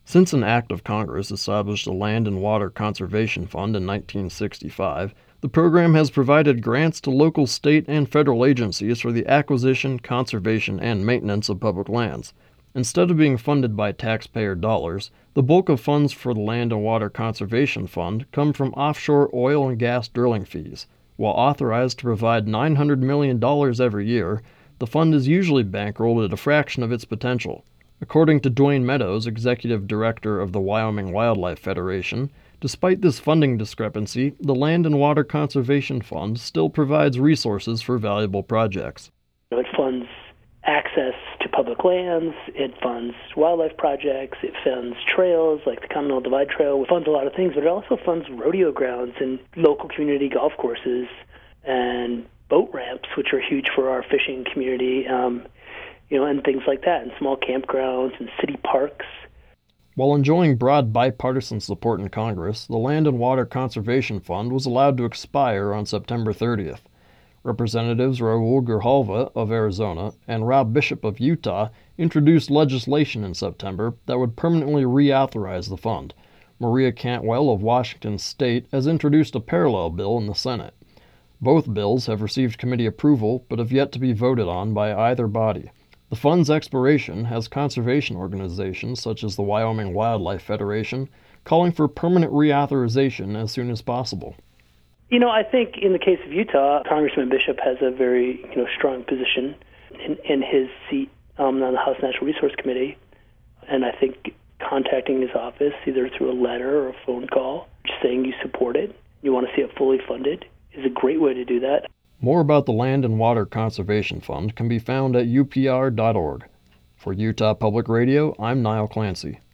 Since an act of Congress established the Land and Water Conservation Fund in 1965, the program has provided grants to local, state, and federal agencies for the acquisition, conservation, and maintenance of public lands. Instead of being funded by taxpayer dollars, the bulk of funds for the Land and Water Conservation Fund come from offshore oil and gas drilling fees. While authorized to provide $900 million every year, the fund is usually bankrolled at a fraction of its potential. According to Dwayne Meadows, executive director of the Wyoming Wildlife Federation, despite this funding discrepancy, the Land and Water Conservation Fund still provides resources for valuable projects. It funds access to public lands, it funds wildlife projects, it funds trails like the Continental Divide Trail, it funds a lot of things, but it also funds rodeo grounds and local community golf courses and boat ramps, which are huge for our fishing community, and things like that, and small campgrounds and city parks. While enjoying broad bipartisan support in Congress, the Land and Water Conservation Fund was allowed to expire on September 30th. Representatives Raul Grijalva of Arizona and Rob Bishop of Utah introduced legislation in September that would permanently reauthorize the fund. Maria Cantwell of Washington State has introduced a parallel bill in the Senate. Both bills have received committee approval but have yet to be voted on by either body. The fund's expiration has conservation organizations such as the Wyoming Wildlife Federation calling for permanent reauthorization as soon as possible. I think in the case of Utah, Congressman Bishop has a very strong position in his seat on the House Natural Resource Committee, and I think contacting his office either through a letter or a phone call, just saying you support it, you want to see it fully funded, is a great way to do that. More about the Land and Water Conservation Fund can be found at upr.org. For Utah Public Radio, I'm Niall Clancy.